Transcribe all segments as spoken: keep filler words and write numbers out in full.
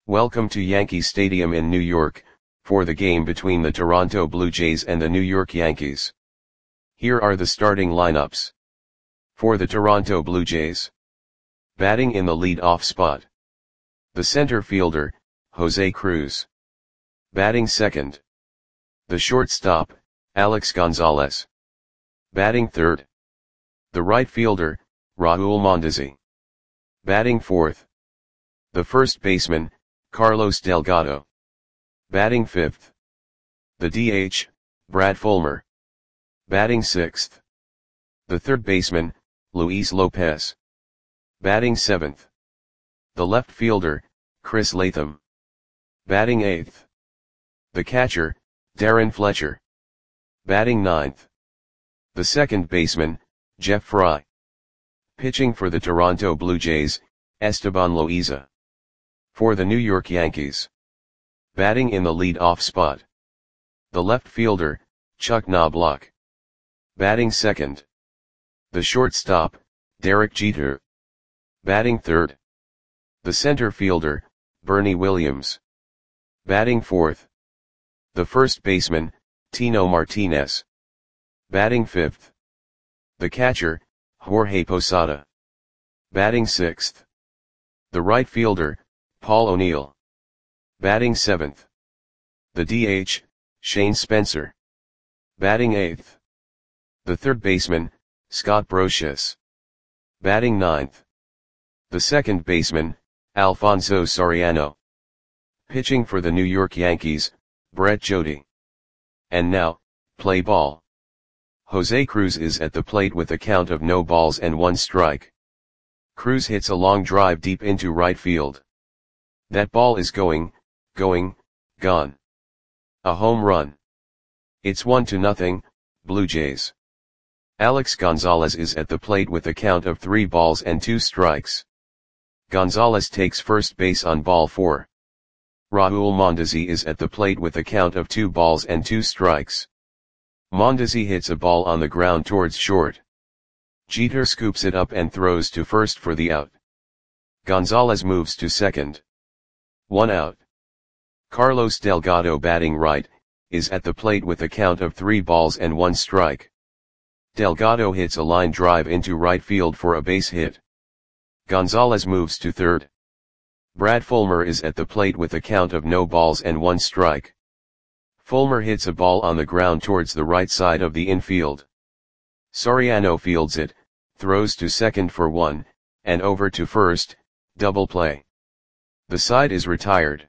Welcome to Yankee Stadium in New York, for the game between the Toronto Blue Jays and the New York Yankees. Here are the starting lineups. For the Toronto Blue Jays. Batting in the lead-off spot. The center fielder, Jose Cruz. Batting second. The shortstop, Alex Gonzalez. Batting third. The right fielder, Raul Mondesi. Batting fourth. The first baseman, Carlos Delgado. Batting fifth. The D H, Brad Fullmer. Batting sixth. The third baseman, Luis Lopez. Batting seventh. The left fielder, Chris Latham. Batting eighth. The catcher, Darren Fletcher. Batting ninth. The second baseman, Jeff Fry. Pitching for the Toronto Blue Jays, Esteban Loaiza. For the New York Yankees. Batting in the lead-off spot. The left fielder, Chuck Knobloch. Batting second. The shortstop, Derek Jeter. Batting third. The center fielder, Bernie Williams. Batting fourth. The first baseman, Tino Martinez. Batting fifth. The catcher, Jorge Posada. Batting sixth. The right fielder, Paul O'Neill. Batting seventh. The D H, Shane Spencer. Batting eighth. The third baseman, Scott Brosius. Batting ninth. The second baseman, Alfonso Soriano. Pitching for the New York Yankees, Brett Jody. And now, play ball. Jose Cruz is at the plate with a count of no balls and one strike. Cruz hits a long drive deep into right field. That ball is going, going, gone. A home run. It's one to nothing, Blue Jays. Alex Gonzalez is at the plate with a count of three balls and two strikes. Gonzalez takes first base on ball four. Raul Mondesi is at the plate with a count of two balls and two strikes. Mondesi hits a ball on the ground towards short. Jeter scoops it up and throws to first for the out. Gonzalez moves to second. One out. Carlos Delgado, batting right, is at the plate with a count of three balls and one strike. Delgado hits a line drive into right field for a base hit. Gonzalez moves to third. Brad Fullmer is at the plate with a count of no balls and one strike. Fullmer hits a ball on the ground towards the right side of the infield. Soriano fields it, throws to second for one, and over to first, double play. The side is retired.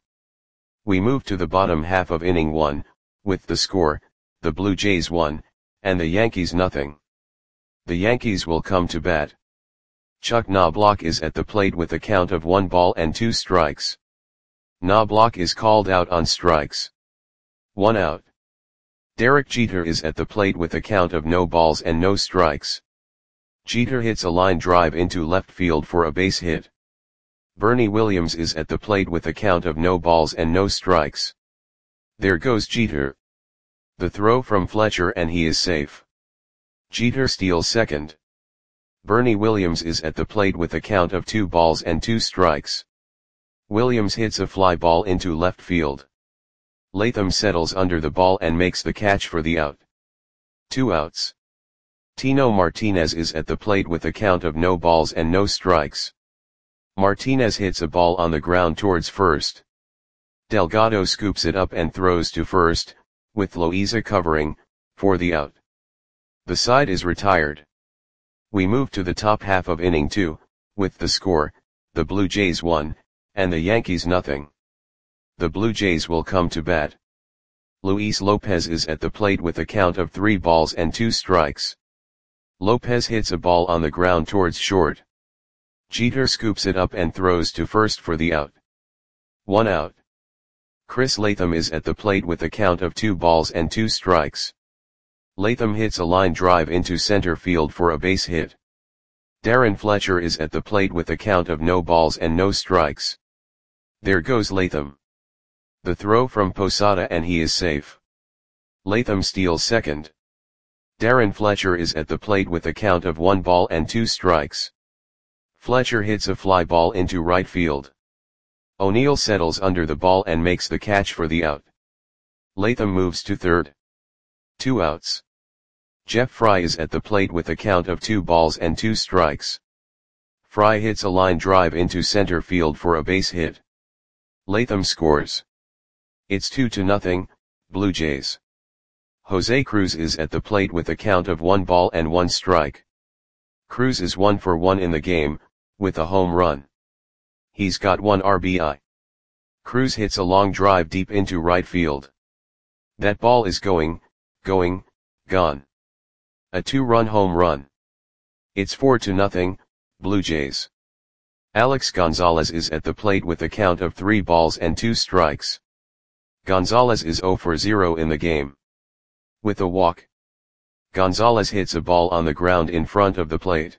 We move to the bottom half of inning one, with the score, the Blue Jays one, and the Yankees nothing. The Yankees will come to bat. Chuck Knobloch is at the plate with a count of one ball and two strikes. Knobloch is called out on strikes. One out. Derek Jeter is at the plate with a count of no balls and no strikes. Jeter hits a line drive into left field for a base hit. Bernie Williams is at the plate with a count of no balls and no strikes. There goes Jeter. The throw from Fletcher and he is safe. Jeter steals second. Bernie Williams is at the plate with a count of two balls and two strikes. Williams hits a fly ball into left field. Latham settles under the ball and makes the catch for the out. Two outs. Tino Martinez is at the plate with a count of no balls and no strikes. Martinez hits a ball on the ground towards first. Delgado scoops it up and throws to first, with Loaiza covering, for the out. The side is retired. We move to the top half of inning two, with the score, the Blue Jays one, and the Yankees nothing. The Blue Jays will come to bat. Luis Lopez is at the plate with a count of three balls and two strikes. Lopez hits a ball on the ground towards short. Jeter scoops it up and throws to first for the out. One out. Chris Latham is at the plate with a count of two balls and two strikes. Latham hits a line drive into center field for a base hit. Darren Fletcher is at the plate with a count of no balls and no strikes. There goes Latham. The throw from Posada and he is safe. Latham steals second. Darren Fletcher is at the plate with a count of one ball and two strikes. Fletcher hits a fly ball into right field. O'Neill settles under the ball and makes the catch for the out. Latham moves to third. Two outs. Jeff Fry is at the plate with a count of two balls and two strikes. Fry hits a line drive into center field for a base hit. Latham scores. It's two to nothing, Blue Jays. Jose Cruz is at the plate with a count of one ball and one strike. Cruz is one for one in the game, with a home run. He's got one R B I. Cruz hits a long drive deep into right field. That ball is going, going, gone. A two-run home run. It's four to nothing, Blue Jays. Alex Gonzalez is at the plate with a count of three balls and two strikes. Gonzalez is zero for zero in the game. With a walk. Gonzalez hits a ball on the ground in front of the plate.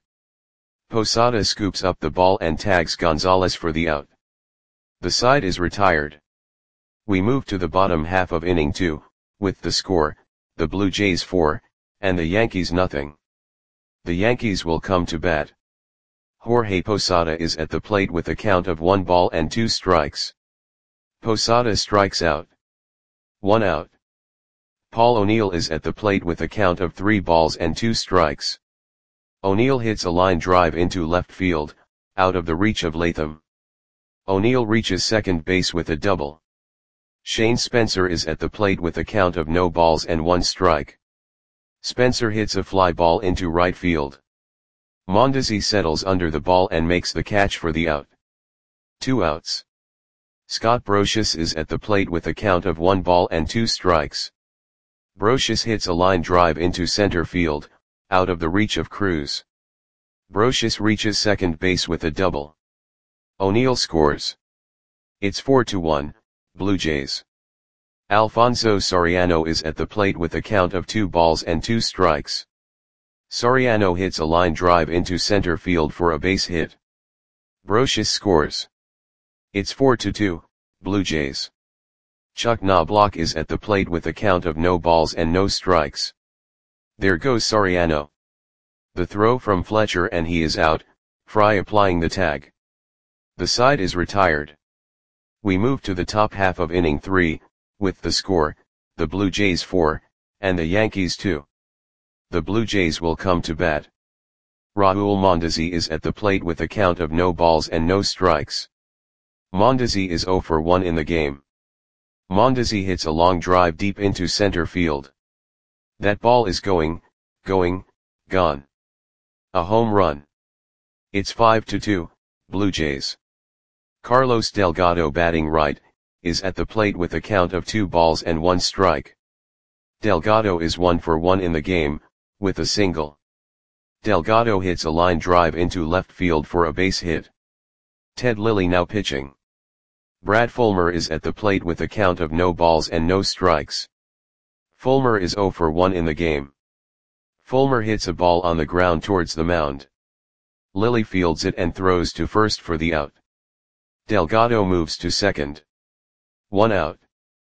Posada scoops up the ball and tags Gonzalez for the out. The side is retired. We move to the bottom half of inning two, with the score, the Blue Jays four, and the Yankees nothing. The Yankees will come to bat. Jorge Posada is at the plate with a count of one ball and two strikes. Posada strikes out. One out. Paul O'Neill is at the plate with a count of three balls and two strikes. O'Neill hits a line drive into left field, out of the reach of Latham. O'Neill reaches second base with a double. Shane Spencer is at the plate with a count of no balls and one strike. Spencer hits a fly ball into right field. Mondesi settles under the ball and makes the catch for the out. Two outs. Scott Brosius is at the plate with a count of one ball and two strikes. Brosius hits a line drive into center field, out of the reach of Cruz. Brosius reaches second base with a double. O'Neill scores. It's four to one, Blue Jays. Alfonso Soriano is at the plate with a count of two balls and two strikes. Soriano hits a line drive into center field for a base hit. Brosius scores. It's four to two, Blue Jays. Chuck Knobloch is at the plate with a count of no balls and no strikes. There goes Soriano. The throw from Fletcher and he is out, Fry applying the tag. The side is retired. We move to the top half of inning three, with the score, the Blue Jays four, and the Yankees two. The Blue Jays will come to bat. Raul Mondesi is at the plate with a count of no balls and no strikes. Mondesi is zero for one in the game. Mondesi hits a long drive deep into center field. That ball is going, going, gone. A home run. It's five to two, Blue Jays. Carlos Delgado batting right, is at the plate with a count of two balls and one strike. Delgado is one for one in the game, with a single. Delgado hits a line drive into left field for a base hit. Ted Lilly now pitching. Brad Fulmer is at the plate with a count of no balls and no strikes. Fulmer is zero for one in the game. Fulmer hits a ball on the ground towards the mound. Lilly fields it and throws to first for the out. Delgado moves to second. One out.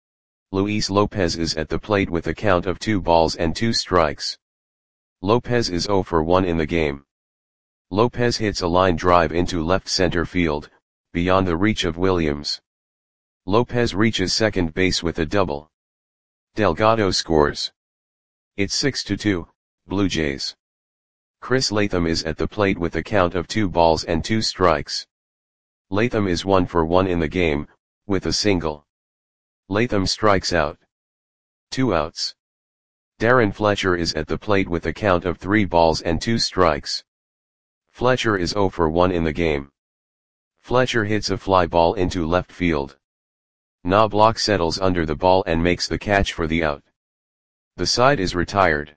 Luis Lopez is at the plate with a count of two balls and two strikes. Lopez is zero for one in the game. Lopez hits a line drive into left center field, beyond the reach of Williams. Lopez reaches second base with a double. Delgado scores. It's six to two, Blue Jays. Chris Latham is at the plate with a count of two balls and two strikes. Latham is one for one in the game, with a single. Latham strikes out. Two outs. Darren Fletcher is at the plate with a count of three balls and two strikes. Fletcher is zero for one in the game. Fletcher hits a fly ball into left field. Knobloch settles under the ball and makes the catch for the out. The side is retired.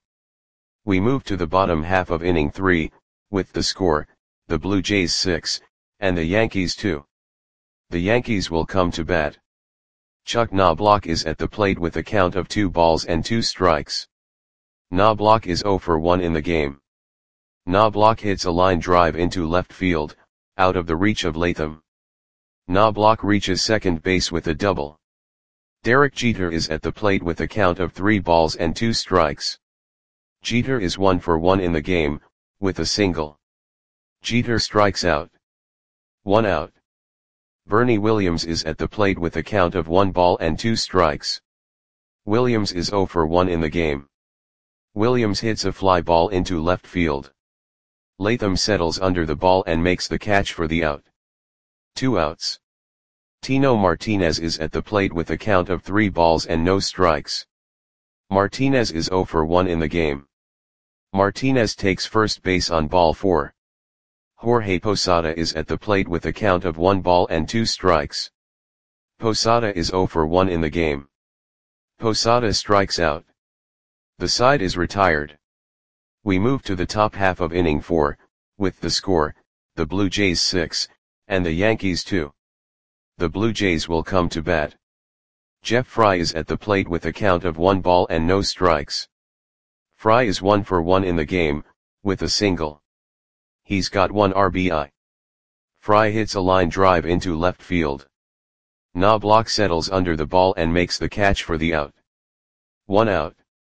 We move to the bottom half of inning three, with the score, the Blue Jays six, and the Yankees two. The Yankees will come to bat. Chuck Knobloch is at the plate with a count of two balls and two strikes. Knobloch is zero for one in the game. Knobloch hits a line drive into left field, out of the reach of Latham. Knobloch reaches second base with a double. Derek Jeter is at the plate with a count of three balls and two strikes. Jeter is one for one in the game, with a single. Jeter strikes out. One out. Bernie Williams is at the plate with a count of one ball and two strikes. Williams is zero for one in the game. Williams hits a fly ball into left field. Latham settles under the ball and makes the catch for the out. Two outs. Tino Martinez is at the plate with a count of three balls and no strikes. Martinez is zero for one in the game. Martinez takes first base on ball four. Jorge Posada is at the plate with a count of one ball and two strikes. Posada is zero for one in the game. Posada strikes out. The side is retired. We move to the top half of inning four, with the score, the Blue Jays six, and the Yankees two. The Blue Jays will come to bat. Jeff Fry is at the plate with a count of one ball and no strikes. Fry is one for one in the game, with a single. He's got one R B I. Fry hits a line drive into left field. Knobloch settles under the ball and makes the catch for the out. One out.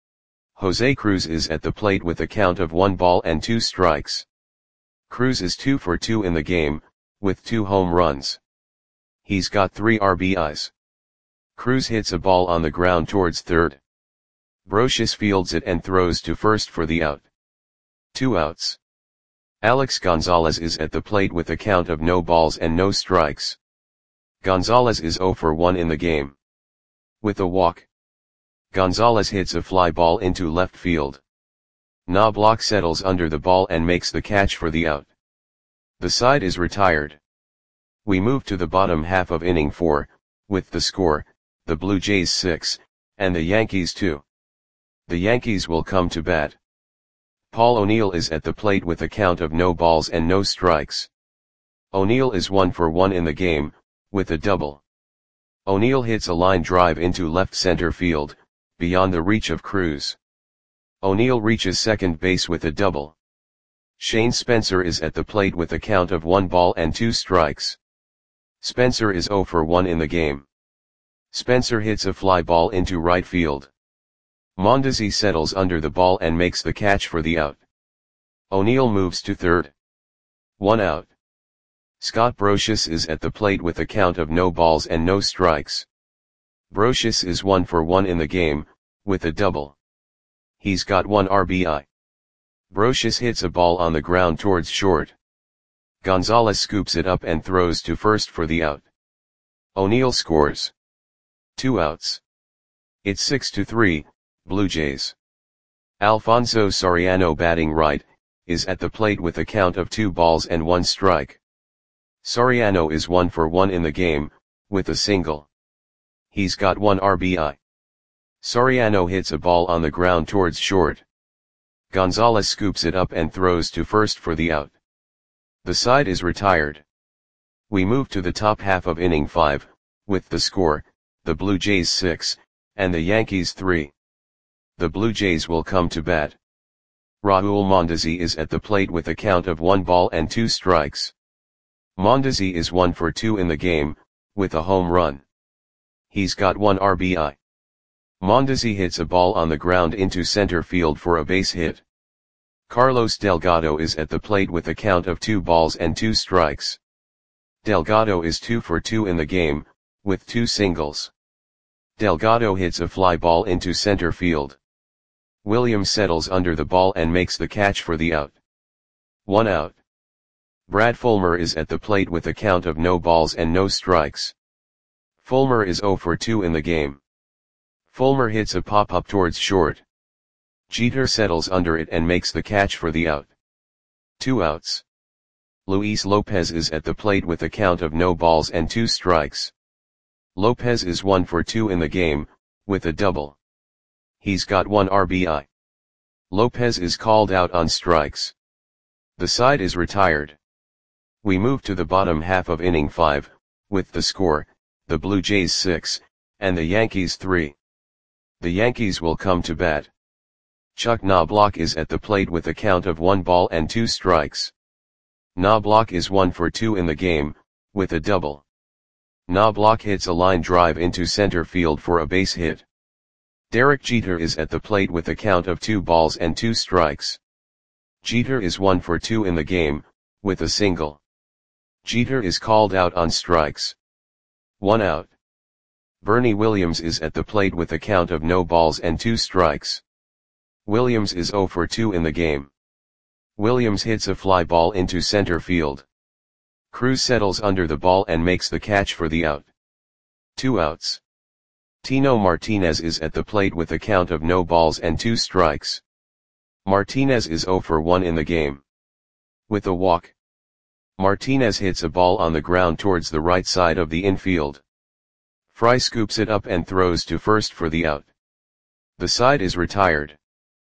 Jose Cruz is at the plate with a count of one ball and two strikes. Cruz is two for two in the game, with two home runs. He's got three R B Is. Cruz hits a ball on the ground towards third. Brocious fields it and throws to first for the out. Two outs. Alex Gonzalez is at the plate with a count of no balls and no strikes. Gonzalez is zero for one in the game. With a walk. Gonzalez hits a fly ball into left field. Knobloch settles under the ball and makes the catch for the out. The side is retired. We move to the bottom half of inning four, with the score, the Blue Jays six, and the Yankees two. The Yankees will come to bat. Paul O'Neill is at the plate with a count of no balls and no strikes. O'Neill is one for one in the game, with a double. O'Neill hits a line drive into left center field, beyond the reach of Cruz. O'Neill reaches second base with a double. Shane Spencer is at the plate with a count of one ball and two strikes. Spencer is zero for one in the game. Spencer hits a fly ball into right field. Mondesi settles under the ball and makes the catch for the out. O'Neill moves to third. One out. Scott Brocious is at the plate with a count of no balls and no strikes. Brocious is one for one in the game, with a double. He's got one R B I. Brocious hits a ball on the ground towards short. Gonzalez scoops it up and throws to first for the out. O'Neill scores. Two outs. It's six to three, Blue Jays. Alfonso Soriano, batting right, is at the plate with a count of two balls and one strike. Soriano is one for one in the game, with a single. He's got one R B I. Soriano hits a ball on the ground towards short. Gonzalez scoops it up and throws to first for the out. The side is retired. We move to the top half of inning five, with the score, the Blue Jays six, and the Yankees three. The Blue Jays will come to bat. Raul Mondesi is at the plate with a count of one ball and two strikes. Mondesi is one for two in the game, with a home run. He's got one R B I. Mondesi hits a ball on the ground into center field for a base hit. Carlos Delgado is at the plate with a count of two balls and two strikes. Delgado is two for two in the game, with two singles. Delgado hits a fly ball into center field. Williams settles under the ball and makes the catch for the out. One out. Brad Fulmer is at the plate with a count of no balls and no strikes. Fulmer is zero for two in the game. Fulmer hits a pop-up towards short. Jeter settles under it and makes the catch for the out. Two outs. Luis Lopez is at the plate with a count of no balls and two strikes. Lopez is one for two in the game, with a double. He's got one R B I. Lopez is called out on strikes. The side is retired. We move to the bottom half of inning five, with the score, the Blue Jays six, and the Yankees three. The Yankees will come to bat. Chuck Knobloch is at the plate with a count of one ball and two strikes. Knobloch is one for two in the game, with a double. Knobloch hits a line drive into center field for a base hit. Derek Jeter is at the plate with a count of two balls and two strikes. Jeter is one for two in the game, with a single. Jeter is called out on strikes. One out. Bernie Williams is at the plate with a count of no balls and two strikes. Williams is zero for two in the game. Williams hits a fly ball into center field. Cruz settles under the ball and makes the catch for the out. Two outs. Tino Martinez is at the plate with a count of no balls and two strikes. Martinez is zero for one in the game. With a walk, Martinez hits a ball on the ground towards the right side of the infield. Fry scoops it up and throws to first for the out. The side is retired.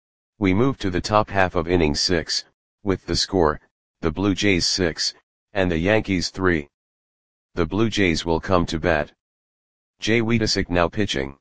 We move to the top half of inning six, with the score, the Blue Jays six, and the Yankees three. The Blue Jays will come to bat. Jay Weedisick now pitching.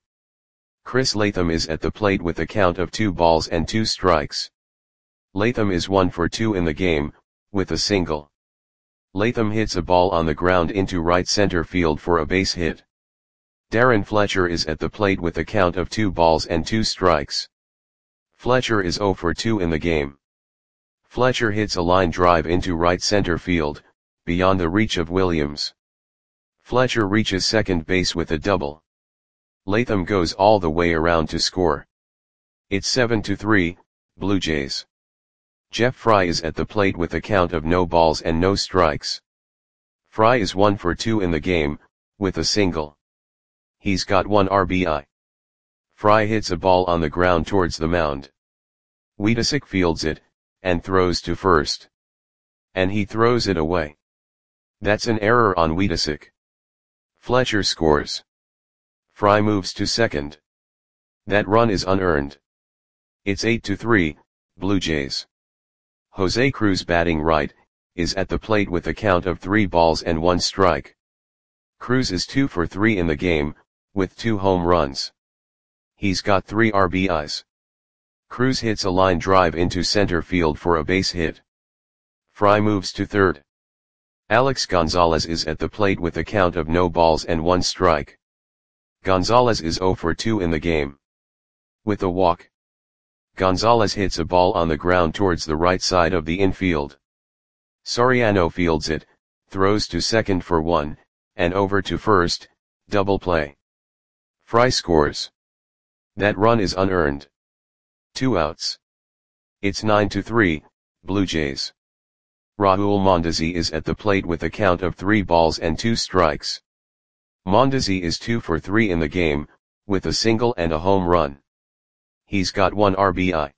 Chris Latham is at the plate with a count of two balls and two strikes. Latham is one for two in the game, with a single. Latham hits a ball on the ground into right center field for a base hit. Darren Fletcher is at the plate with a count of two balls and two strikes. Fletcher is zero for two in the game. Fletcher hits a line drive into right center field, beyond the reach of Williams. Fletcher reaches second base with a double. Latham goes all the way around to score. It's seven to three, Blue Jays. Jeff Fry is at the plate with a count of no balls and no strikes. Fry is one for two in the game, with a single. He's got one R B I. Fry hits a ball on the ground towards the mound. Weedisick fields it, and throws to first. And he throws it away. That's an error on Weedisick. Fletcher scores. Fry moves to second. That run is unearned. It's eight to three, Blue Jays. Jose Cruz, batting right, is at the plate with a count of three balls and one strike. Cruz is two for three in the game, with two home runs. He's got three R B Is. Cruz hits a line drive into center field for a base hit. Fry moves to third. Alex Gonzalez is at the plate with a count of no balls and one strike. Gonzalez is zero for two in the game. With a walk, Gonzalez hits a ball on the ground towards the right side of the infield. Soriano fields it, throws to second for one, and over to first, double play. Fry scores. That run is unearned. Two outs. It's nine to three, Blue Jays. Raul Mondesi is at the plate with a count of three balls and two strikes. Mondesi is two for three in the game, with a single and a home run. He's got one R B I.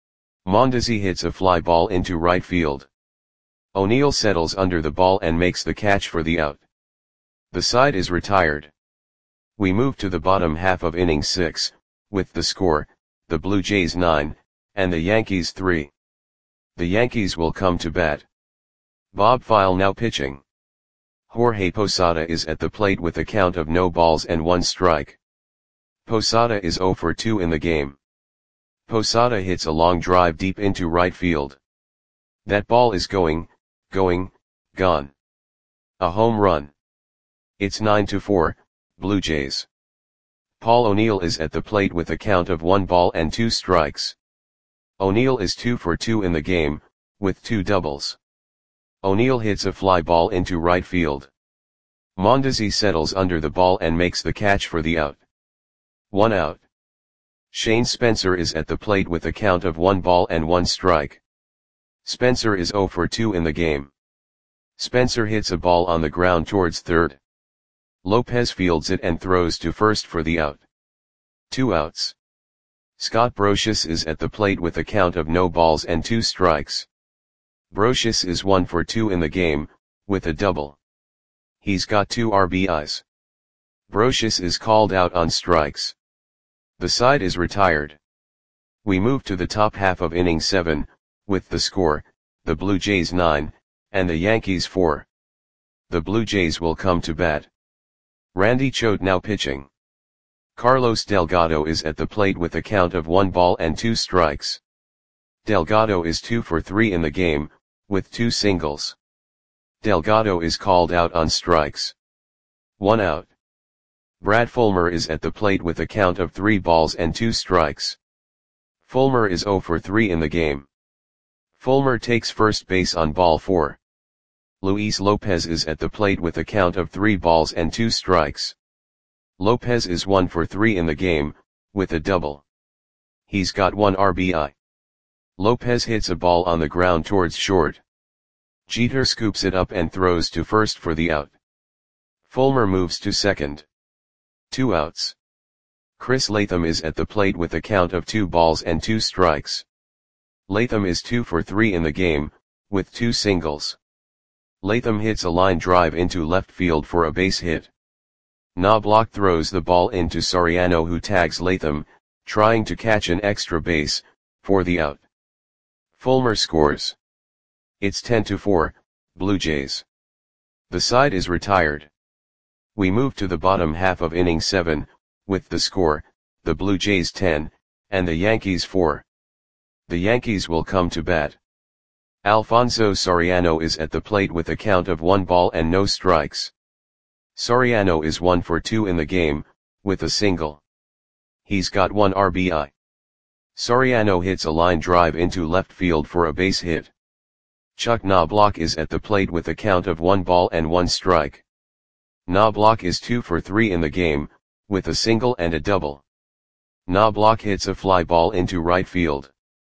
Mondesi hits a fly ball into right field. O'Neill settles under the ball and makes the catch for the out. The side is retired. We move to the bottom half of inning six, with the score, the Blue Jays nine, and the Yankees three. The Yankees will come to bat. Bob File now pitching. Jorge Posada is at the plate with a count of no balls and one strike. Posada is zero for two in the game. Posada hits a long drive deep into right field. That ball is going, going, gone. A home run. It's nine to four, Blue Jays. Paul O'Neill is at the plate with a count of one ball and two strikes. O'Neill is two for two in the game, with two doubles. O'Neill hits a fly ball into right field. Mondesi settles under the ball and makes the catch for the out. One out. Shane Spencer is at the plate with a count of one ball and one strike. Spencer is zero for two in the game. Spencer hits a ball on the ground towards third. Lopez fields it and throws to first for the out. Two outs. Scott Brosius is at the plate with a count of no balls and two strikes. Brosius is one for two in the game, with a double. He's got two R B Is. Brosius is called out on strikes. The side is retired. We move to the top half of inning seven, with the score, the Blue Jays nine, and the Yankees four. The Blue Jays will come to bat. Randy Choate now pitching. Carlos Delgado is at the plate with a count of one ball and two strikes. Delgado is two for three in the game, with two singles. Delgado is called out on strikes. One out. Brad Fulmer is at the plate with a count of three balls and two strikes. Fulmer is zero for three in the game. Fulmer takes first base on ball four. Luis Lopez is at the plate with a count of three balls and two strikes. Lopez is one for three in the game, with a double. He's got one R B I. Lopez hits a ball on the ground towards short. Jeter scoops it up and throws to first for the out. Fulmer moves to second. Two outs. Chris Latham is at the plate with a count of two balls and two strikes. Latham is two for three in the game, with two singles. Latham hits a line drive into left field for a base hit. Knobloch throws the ball into Soriano, who tags Latham, trying to catch an extra base, for the out. Fulmer scores. It's ten to four, Blue Jays. The side is retired. We move to the bottom half of inning seven, with the score, the Blue Jays ten, and the Yankees four. The Yankees will come to bat. Alfonso Soriano is at the plate with a count of one ball and no strikes. Soriano is one for two in the game, with a single. He's got one R B I. Soriano hits a line drive into left field for a base hit. Chuck Knobloch is at the plate with a count of one ball and one strike. Knobloch is two for three in the game, with a single and a double. Knobloch hits a fly ball into right field.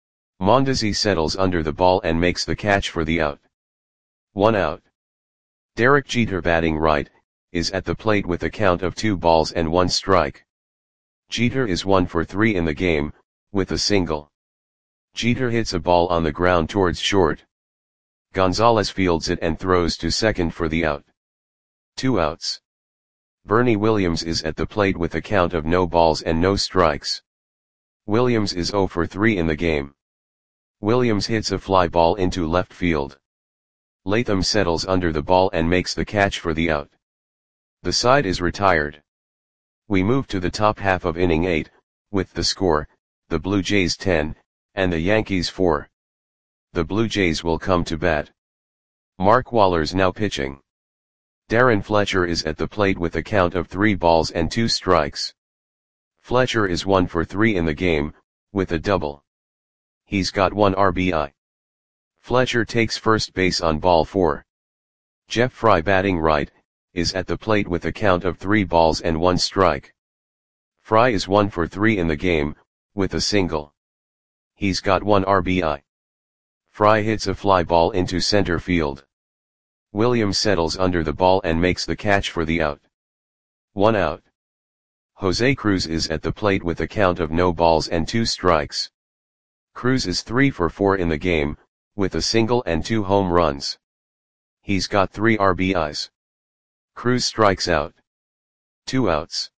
Mondesi settles under the ball and makes the catch for the out. One out. Derek Jeter, batting right, is at the plate with a count of two balls and one strike. Jeter is one for three in the game, with a single. Jeter hits a ball on the ground towards short. Gonzalez fields it and throws to second for the out. Two outs. Bernie Williams is at the plate with a count of no balls and no strikes. Williams is zero for three in the game. Williams hits a fly ball into left field. Latham settles under the ball and makes the catch for the out. The side is retired. We move to the top half of inning eight, with the score, the Blue Jays ten, and the Yankees four. The Blue Jays will come to bat. Mark Waller's now pitching. Darren Fletcher is at the plate with a count of three balls and two strikes. Fletcher is one for three in the game, with a double. He's got one R B I. Fletcher takes first base on ball four. Jeff Fry, batting right, is at the plate with a count of three balls and one strike. Fry is one for three in the game, with a single. He's got one R B I. Fry hits a fly ball into center field. Williams settles under the ball and makes the catch for the out. One out. Jose Cruz is at the plate with a count of no balls and two strikes. Cruz is three for four in the game, with a single and two home runs. He's got three R B Is. Cruz strikes out. Two outs.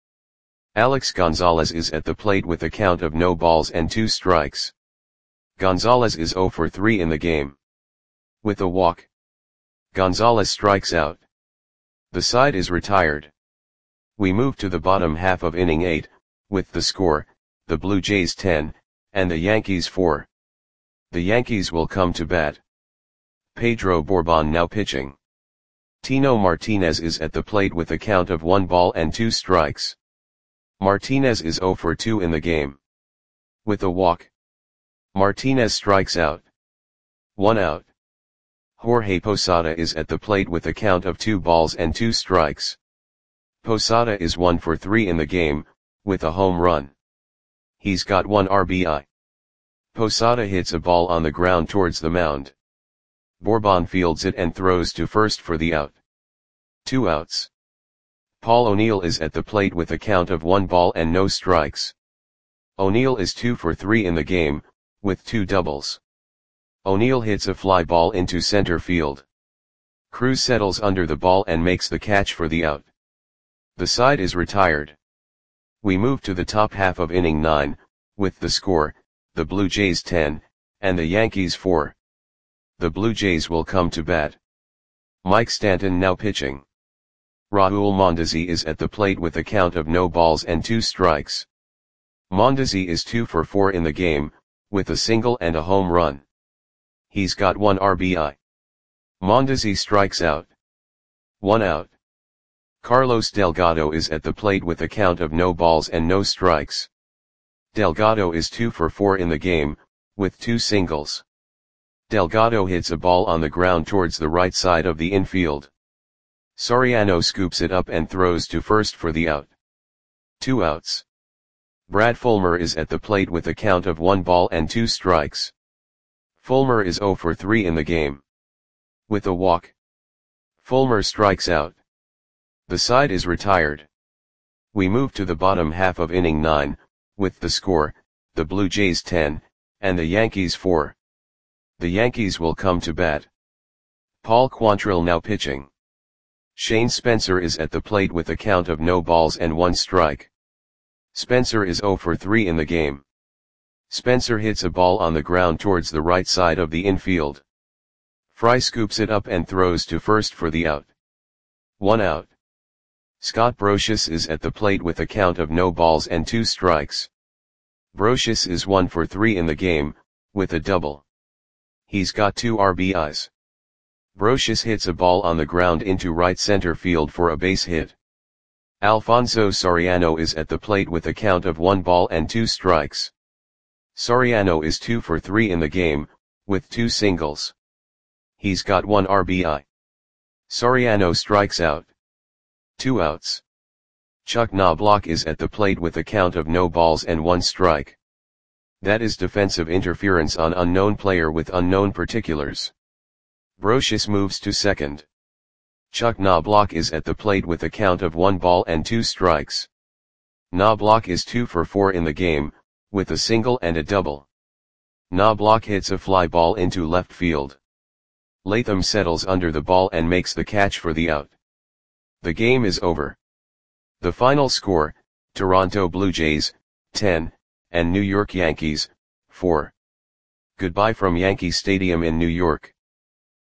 Alex Gonzalez is at the plate with a count of no balls and two strikes. Gonzalez is zero for three in the game. With a walk. Gonzalez strikes out. The side is retired. We move to the bottom half of inning eight, with the score, the Blue Jays ten, and the Yankees four. The Yankees will come to bat. Pedro Bourbon now pitching. Tino Martinez is at the plate with a count of one ball and two strikes. Martinez is zero for two in the game. With a walk. Martinez strikes out. One out. Jorge Posada is at the plate with a count of two balls and two strikes. Posada is one for three in the game, with a home run. He's got one R B I. Posada hits a ball on the ground towards the mound. Bourbon fields it and throws to first for the out. Two outs. Paul O'Neill is at the plate with a count of one ball and no strikes. O'Neill is two for three in the game, with two doubles. O'Neill hits a fly ball into center field. Cruz settles under the ball and makes the catch for the out. The side is retired. We move to the top half of inning nine, with the score, the Blue Jays ten, and the Yankees four. The Blue Jays will come to bat. Mike Stanton now pitching. Raul Mondesi is at the plate with a count of no balls and two strikes. Mondesi is two for four in the game, with a single and a home run. He's got one R B I. Mondesi strikes out. One out. Carlos Delgado is at the plate with a count of no balls and no strikes. Delgado is two for four in the game, with two singles. Delgado hits a ball on the ground towards the right side of the infield. Soriano scoops it up and throws to first for the out. Two outs. Brad Fulmer is at the plate with a count of one ball and two strikes. Fulmer is zero for three in the game. With a walk, Fulmer strikes out. The side is retired. We move to the bottom half of inning nine, with the score, the Blue Jays ten, and the Yankees four. The Yankees will come to bat. Paul Quantrill now pitching. Shane Spencer is at the plate with a count of no balls and one strike. Spencer is zero for three in the game. Spencer hits a ball on the ground towards the right side of the infield. Fry scoops it up and throws to first for the out. One out. Scott Brosius is at the plate with a count of no balls and two strikes. Brosius is one for three in the game, with a double. He's got two R B Is. Brosius hits a ball on the ground into right center field for a base hit. Alfonso Soriano is at the plate with a count of one ball and two strikes. Soriano is two for three in the game, with two singles. He's got one R B I. Soriano strikes out. Two outs. Chuck Knobloch is at the plate with a count of no balls and one strike. That is defensive interference on unknown player with unknown particulars. Brosius moves to second. Chuck Knobloch is at the plate with a count of one ball and two strikes. Knobloch is two for four in the game, with a single and a double. Knobloch hits a fly ball into left field. Latham settles under the ball and makes the catch for the out. The game is over. The final score, Toronto Blue Jays, ten, and New York Yankees, four. Goodbye from Yankee Stadium in New York.